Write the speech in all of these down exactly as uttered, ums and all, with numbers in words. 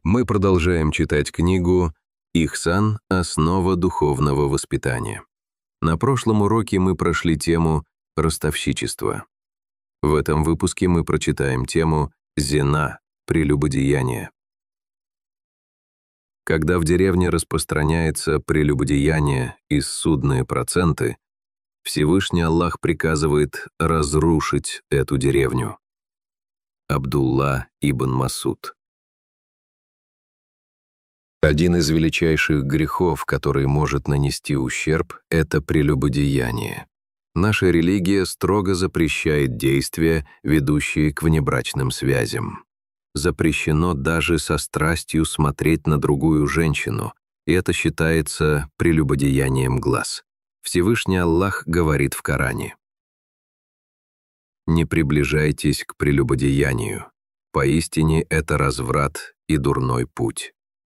Мы продолжаем читать книгу «Ихсан. Основа духовного воспитания». На прошлом уроке мы прошли тему ростовщичества. В этом выпуске мы прочитаем тему «Зина. Прелюбодеяние». Когда в деревне распространяется прелюбодеяние и ссудные проценты, Всевышний Аллах приказывает разрушить эту деревню. Абдулла ибн Масуд. Один из величайших грехов, который может нанести ущерб, это прелюбодеяние. Наша религия строго запрещает действия, ведущие к внебрачным связям. Запрещено даже со страстью смотреть на другую женщину, и это считается прелюбодеянием глаз. Всевышний Аллах говорит в Коране: «Не приближайтесь к прелюбодеянию, поистине это разврат и дурной путь».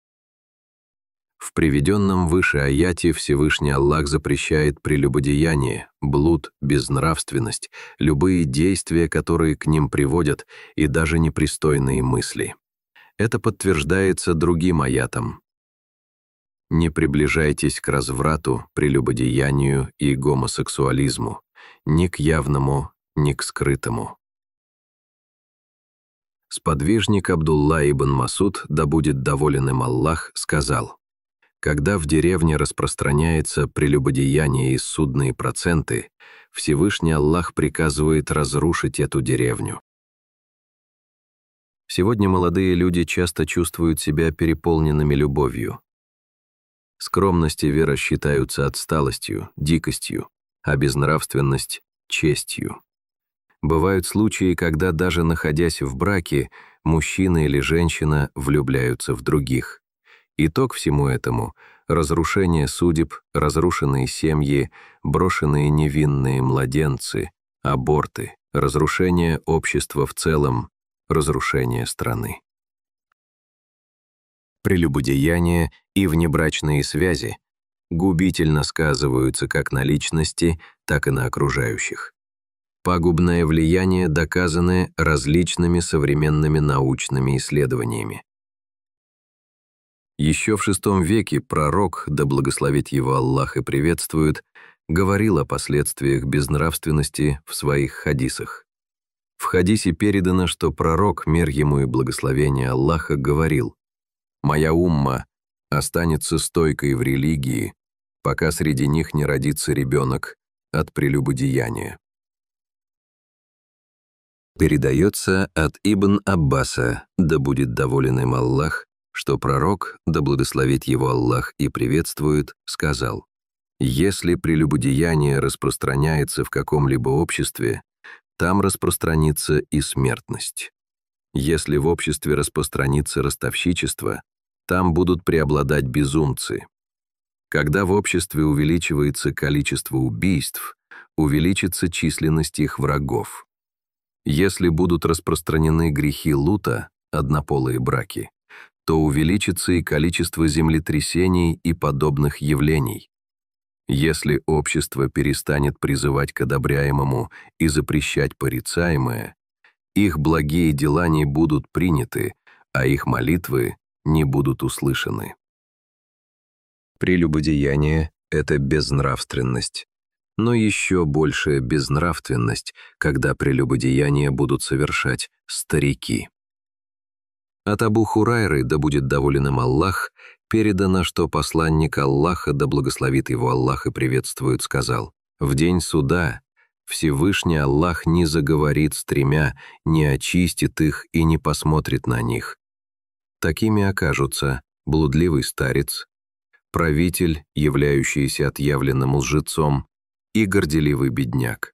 В приведенном выше аяте Всевышний Аллах запрещает прелюбодеяние, блуд, безнравственность, любые действия, которые к ним приводят, и даже непристойные мысли. Это подтверждается другим аятом: «Не приближайтесь к разврату, прелюбодеянию и гомосексуализму, ни к явному, ни к скрытому». Сподвижник Абдулла ибн Масуд, да будет доволен им Аллах, сказал: «Когда в деревне распространяется прелюбодеяние и ссудные проценты, Всевышний Аллах приказывает разрушить эту деревню». Сегодня молодые люди часто чувствуют себя переполненными любовью. Скромность и вера считаются отсталостью, дикостью, а безнравственность — честью. Бывают случаи, когда даже находясь в браке, мужчина или женщина влюбляются в других. Итог всему этому — разрушение судеб, разрушенные семьи, брошенные невинные младенцы, аборты, разрушение общества в целом, разрушение страны. Прелюбодеяние и внебрачные связи губительно сказываются как на личности, так и на окружающих. Пагубное влияние доказано различными современными научными исследованиями. Еще в шестом веке пророк, да благословит его Аллах и приветствует, говорил о последствиях безнравственности в своих хадисах. В хадисе передано, что пророк, мир ему и благословение Аллаха, говорил: «Моя умма останется стойкой в религии, пока среди них не родится ребенок от прелюбодеяния». Передается от Ибн Аббаса, да будет доволен им Аллах, что пророк, да благословит его Аллах и приветствует, сказал: «Если прелюбодеяние распространяется в каком-либо обществе, там распространится и смертность. Если в обществе распространится ростовщичество, там будут преобладать безумцы. Когда в обществе увеличивается количество убийств, увеличится численность их врагов. Если будут распространены грехи лута, однополые браки, то увеличится и количество землетрясений и подобных явлений. Если общество перестанет призывать к одобряемому и запрещать порицаемое, их благие дела не будут приняты, а их молитвы не будут услышаны». Прелюбодеяние — это безнравственность, но еще большая безнравственность, когда прелюбодеяния будут совершать старики. От Абу Хурайры, да будет доволен им Аллах, передано, что посланник Аллаха, да благословит его Аллах и приветствует, сказал: «В день суда Всевышний Аллах не заговорит с тремя, не очистит их и не посмотрит на них. Такими окажутся блудливый старец, правитель, являющийся отъявленным лжецом, и горделивый бедняк».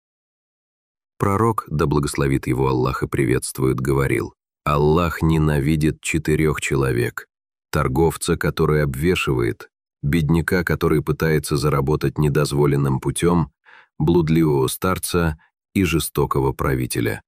Пророк, да благословит его Аллах и приветствует, говорил: «Аллах ненавидит четырех человек: торговца, который обвешивает, бедняка, который пытается заработать недозволенным путем, блудливого старца и жестокого правителя».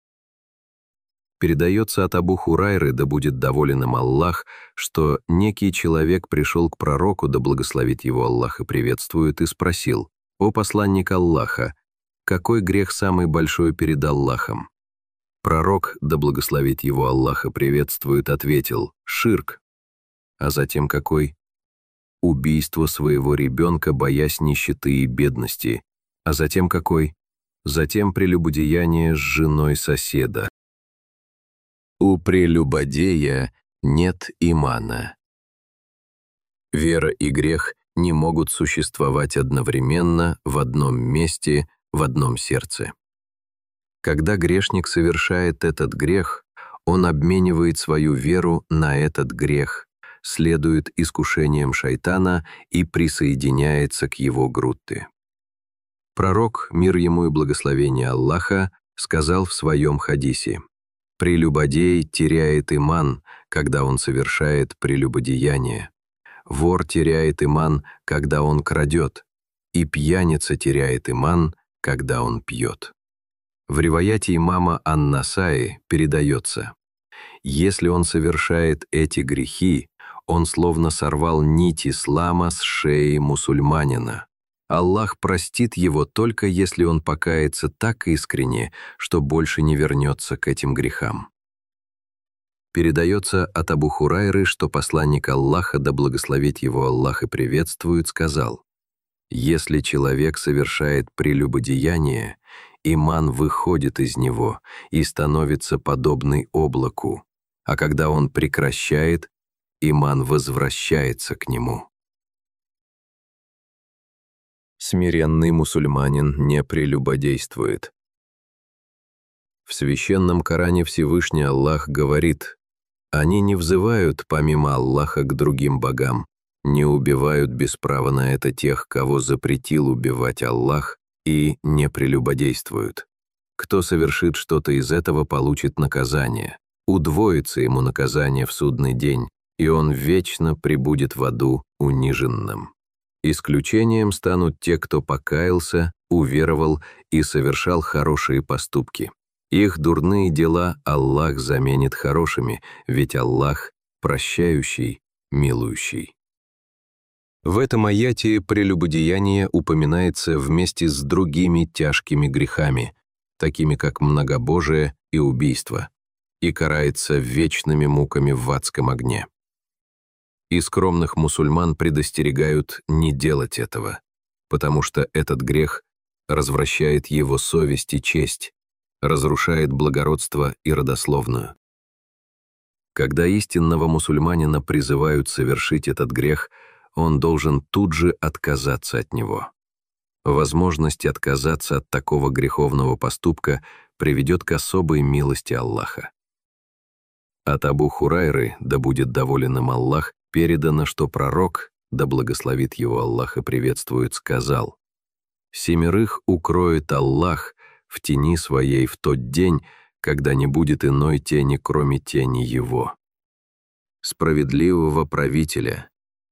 Передается от Абу Хурайры, да будет доволен им Аллах, что некий человек пришел к пророку, да благословит его Аллах и приветствует, и спросил: «О посланник Аллаха, какой грех самый большой перед Аллахом?» Пророк, да благословит его Аллах и приветствует, ответил: «Ширк». А затем какой? Убийство своего ребенка, боясь нищеты и бедности. А затем какой? Затем прелюбодеяние с женой соседа. У прелюбодея нет имана. Вера и грех не могут существовать одновременно в одном месте, в одном сердце. Когда грешник совершает этот грех, он обменивает свою веру на этот грех, следует искушениям шайтана и присоединяется к его группе. Пророк, мир ему и благословение Аллаха, сказал в своем хадисе: «Прелюбодей теряет иман, когда он совершает прелюбодеяние. Вор теряет иман, когда он крадет, и пьяница теряет иман, когда он пьет». В риваяте имама Ан-Насаи передается: «Если он совершает эти грехи, он словно сорвал нить ислама с шеи мусульманина. Аллах простит его только если он покается так искренне, что больше не вернется к этим грехам». Передается от Абу Хурайры, что посланник Аллаха, да благословит его Аллах и приветствует, сказал: «Если человек совершает прелюбодеяние, иман выходит из него и становится подобный облаку, а когда он прекращает, иман возвращается к нему». Смиренный мусульманин не прелюбодействует. В священном Коране Всевышний Аллах говорит: «Они не взывают помимо Аллаха к другим богам, не убивают без права на это тех, кого запретил убивать Аллах, и не прелюбодействуют. Кто совершит что-то из этого, получит наказание. Удвоится ему наказание в судный день, и он вечно пребудет в аду униженным. Исключением станут те, кто покаялся, уверовал и совершал хорошие поступки. Их дурные дела Аллах заменит хорошими, ведь Аллах прощающий, милующий». В этом аяте прелюбодеяние упоминается вместе с другими тяжкими грехами, такими как многобожие и убийство, и карается вечными муками в адском огне. И скромных мусульман предостерегают не делать этого, потому что этот грех развращает его совесть и честь, разрушает благородство и родословную. Когда истинного мусульманина призывают совершить этот грех, он должен тут же отказаться от него. Возможность отказаться от такого греховного поступка приведет к особой милости Аллаха. От Абу Хурайры, да будет доволен им Аллах, передано, что пророк, да благословит его Аллах и приветствует, сказал: «Семерых укроет Аллах в тени своей в тот день, когда не будет иной тени, кроме тени его. Справедливого правителя,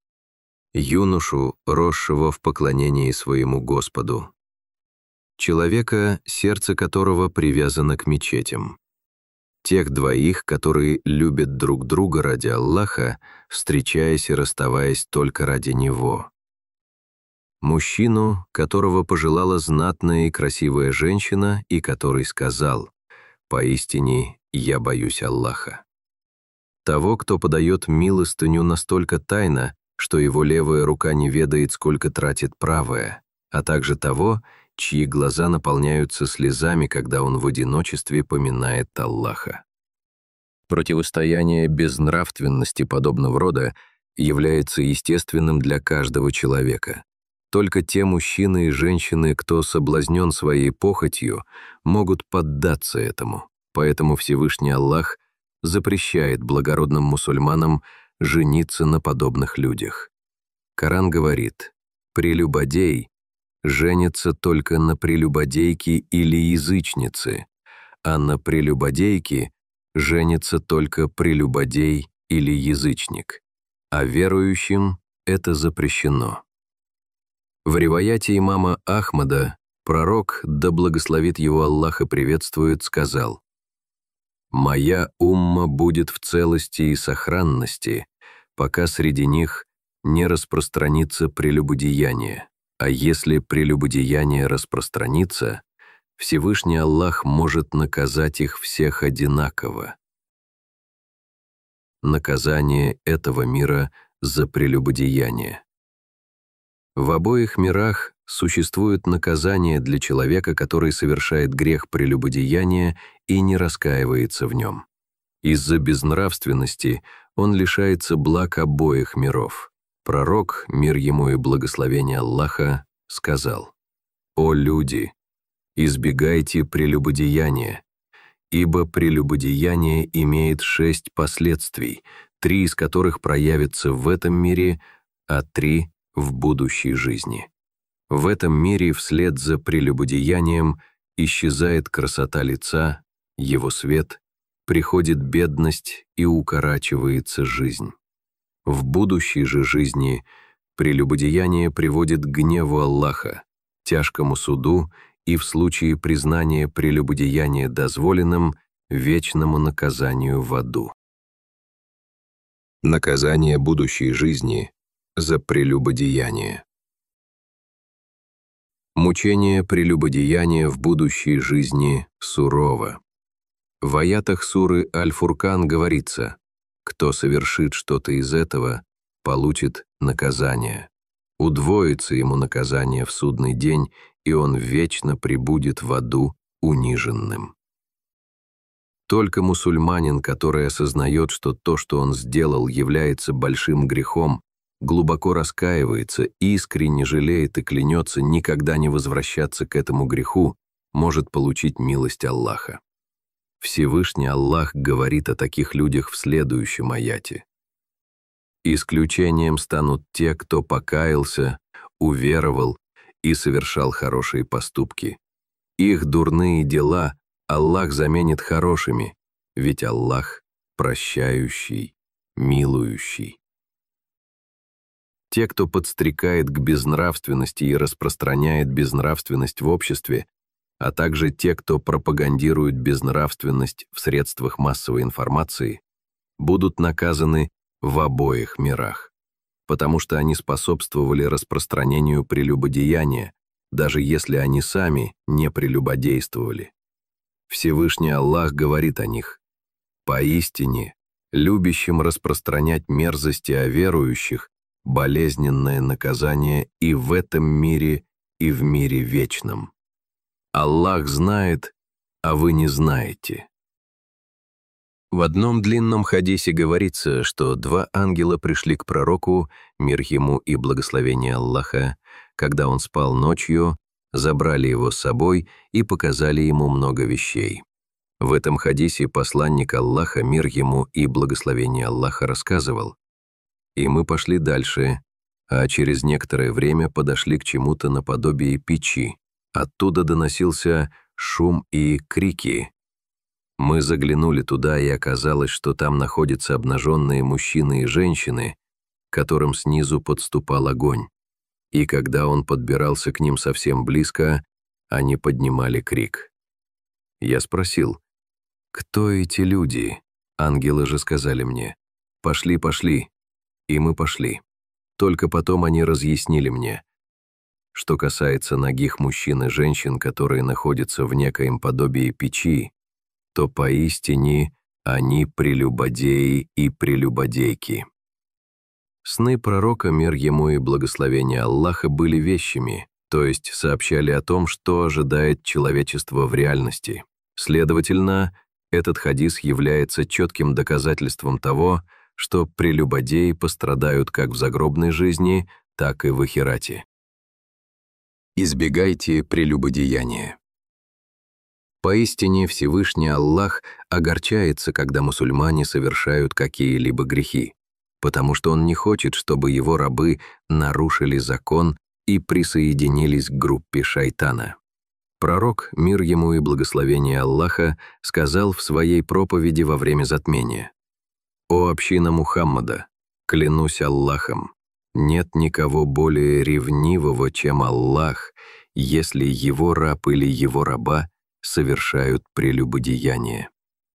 юношу, росшего в поклонении своему Господу, человека, сердце которого привязано к мечетям, тех двоих, которые любят друг друга ради Аллаха, встречаясь и расставаясь только ради Него, мужчину, которого пожелала знатная и красивая женщина, и который сказал: «Поистине, я боюсь Аллаха». Того, кто подает милостыню настолько тайно, что его левая рука не ведает, сколько тратит правая, а также того, чьи глаза наполняются слезами, когда он в одиночестве поминает Аллаха. Противостояние безнравственности подобного рода является естественным для каждого человека. Только те мужчины и женщины, кто соблазнен своей похотью, могут поддаться этому, поэтому Всевышний Аллах запрещает благородным мусульманам жениться на подобных людях. Коран говорит: «Прелюбодей женится только на прелюбодейке или язычнице, а на прелюбодейке женится только прелюбодей или язычник, а верующим это запрещено». В риваяте имама Ахмада пророк, да благословит его Аллах и приветствует, сказал: «Моя умма будет в целости и сохранности, пока среди них не распространится прелюбодеяние, а если прелюбодеяние распространится, Всевышний Аллах может наказать их всех одинаково. Наказание этого мира за прелюбодеяние. В обоих мирах существует наказание для человека, который совершает грех прелюбодеяния и не раскаивается в нем. Из-за безнравственности он лишается благ обоих миров. Пророк, мир ему и благословение Аллаха, сказал: «О люди, избегайте прелюбодеяния, ибо прелюбодеяние имеет шесть последствий, три из которых проявятся в этом мире, а три — в будущей жизни. В этом мире вслед за прелюбодеянием исчезает красота лица, его свет, приходит бедность и укорачивается жизнь. В будущей же жизни прелюбодеяние приводит к гневу Аллаха, тяжкому суду и в случае признания прелюбодеяния дозволенным вечному наказанию в аду». Наказание будущей жизни за прелюбодеяние. Мучение прелюбодеяния в будущей жизни сурово. В аятах суры Аль-Фуркан говорится: «Кто совершит что-то из этого, получит наказание. Удвоится ему наказание в судный день, и он вечно пребудет в аду униженным». Только мусульманин, который осознает, что то, что он сделал, является большим грехом, глубоко раскаивается, искренне жалеет и клянется никогда не возвращаться к этому греху, может получить милость Аллаха. Всевышний Аллах говорит о таких людях в следующем аяте: «Исключением станут те, кто покаялся, уверовал и совершал хорошие поступки. Их дурные дела Аллах заменит хорошими, ведь Аллах прощающий, милующий». Те, кто подстрекает к безнравственности и распространяет безнравственность в обществе, а также те, кто пропагандирует безнравственность в средствах массовой информации, будут наказаны в обоих мирах, потому что они способствовали распространению прелюбодеяния, даже если они сами не прелюбодействовали. Всевышний Аллах говорит о них: «Поистине, любящим распространять мерзости о верующих болезненное наказание и в этом мире, и в мире вечном. Аллах знает, а вы не знаете». В одном длинном хадисе говорится, что два ангела пришли к пророку, мир ему и благословение Аллаха, когда он спал ночью, забрали его с собой и показали ему много вещей. В этом хадисе посланник Аллаха, мир ему и благословение Аллаха, рассказывал: «И мы пошли дальше, а через некоторое время подошли к чему-то наподобие печи. Оттуда доносился шум и крики. Мы заглянули туда, и оказалось, что там находятся обнаженные мужчины и женщины, к которым снизу подступал огонь. И когда он подбирался к ним совсем близко, они поднимали крик. Я спросил: «Кто эти люди?» Ангелы же сказали мне: «Пошли, пошли». И мы пошли. Только потом они разъяснили мне: что касается нагих мужчин и женщин, которые находятся в некоем подобии печи, то поистине они прелюбодеи и прелюбодейки. Сны пророка, мир ему и благословение Аллаха, были вещами, то есть сообщали о том, что ожидает человечество в реальности. Следовательно, этот хадис является четким доказательством того, что прелюбодеи пострадают как в загробной жизни, так и в ахирате. Избегайте прелюбодеяния. Поистине Всевышний Аллах огорчается, когда мусульмане совершают какие-либо грехи, потому что Он не хочет, чтобы Его рабы нарушили закон и присоединились к группе шайтана. Пророк, мир ему и благословение Аллаха, сказал в своей проповеди во время затмения: «О община Мухаммада, клянусь Аллахом, нет никого более ревнивого, чем Аллах, если его раб или его раба совершают прелюбодеяние».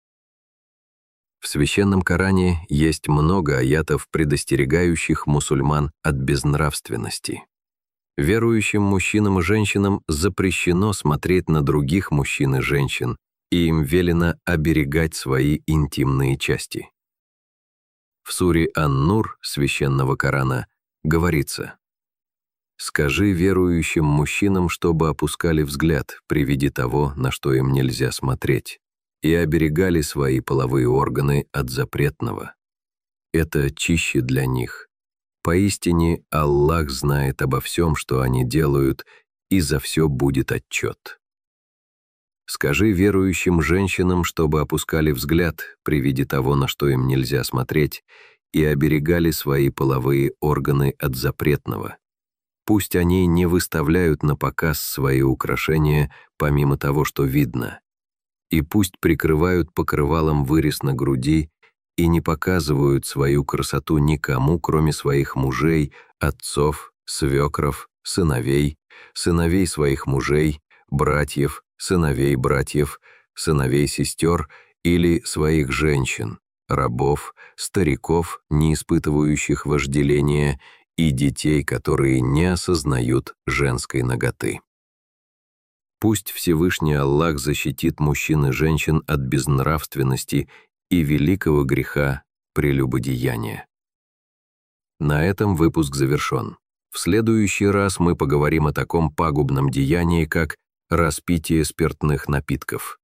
В Священном Коране есть много аятов, предостерегающих мусульман от безнравственности. Верующим мужчинам и женщинам запрещено смотреть на других мужчин и женщин, и им велено оберегать свои интимные части. В суре Ан-Нур священного Корана говорится: «Скажи верующим мужчинам, чтобы опускали взгляд при виде того, на что им нельзя смотреть, и оберегали свои половые органы от запретного. Это чище для них. Поистине Аллах знает обо всем, что они делают, и за все будет отчет». Скажи верующим женщинам, чтобы опускали взгляд при виде того, на что им нельзя смотреть, и оберегали свои половые органы от запретного. Пусть они не выставляют на показ свои украшения, помимо того, что видно, и пусть прикрывают покрывалом вырез на груди и не показывают свою красоту никому, кроме своих мужей, отцов, свекров, сыновей, сыновей своих мужей, братьев, сыновей братьев, сыновей сестер или своих женщин, рабов, стариков, не испытывающих вожделения, и детей, которые не осознают женской наготы. Пусть Всевышний Аллах защитит мужчин и женщин от безнравственности и великого греха прелюбодеяния. На этом выпуск завершен. В следующий раз мы поговорим о таком пагубном деянии, как распитие спиртных напитков.